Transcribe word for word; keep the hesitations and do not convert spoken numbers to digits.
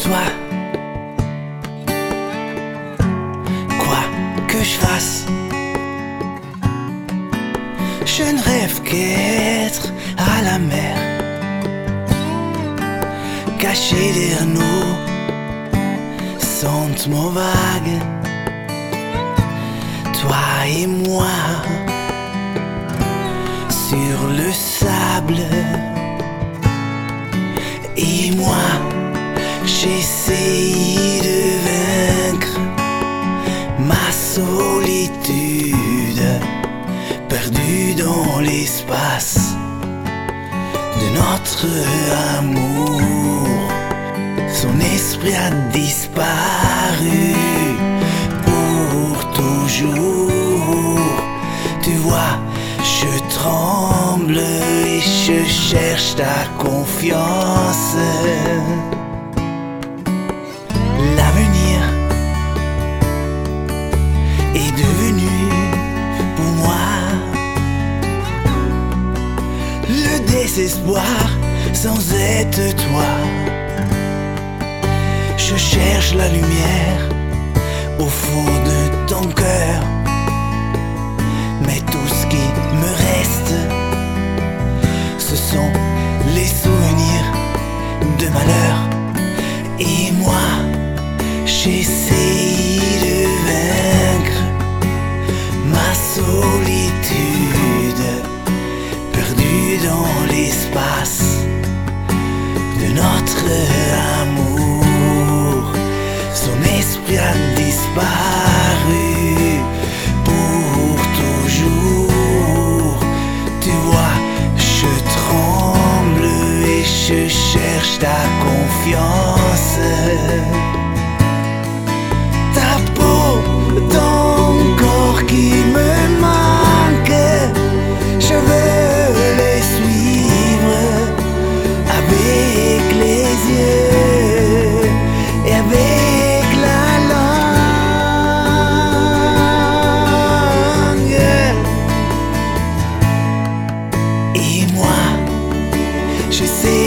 toi. Quoi que je fasse, je ne rêve qu'être à la mer, caché derrière nos sentiments vagues. Toi et moi sur le sable, et moi j'essaye de vaincre ma solitude, perdue dans l'espace de notre amour. Son esprit a disparu pour toujours. Tu vois, je tremble et je cherche ta confiance. L'avenir est devenu pour moi le désespoir sans être toi. Je cherche la lumière au fond de ton cœur, mais tout ce qui me reste, ce sont les souvenirs de malheur. Et moi, j'essaye de vaincre ma solitude, perdue dans l'espace de notre amour. Son esprit a disparu pour toujours. Tu vois, je tremble et je cherche ta confiance. Ta peau, ton corps qui me manque, je veux les suivre avec les yeux et avec la langue. Et moi, je sais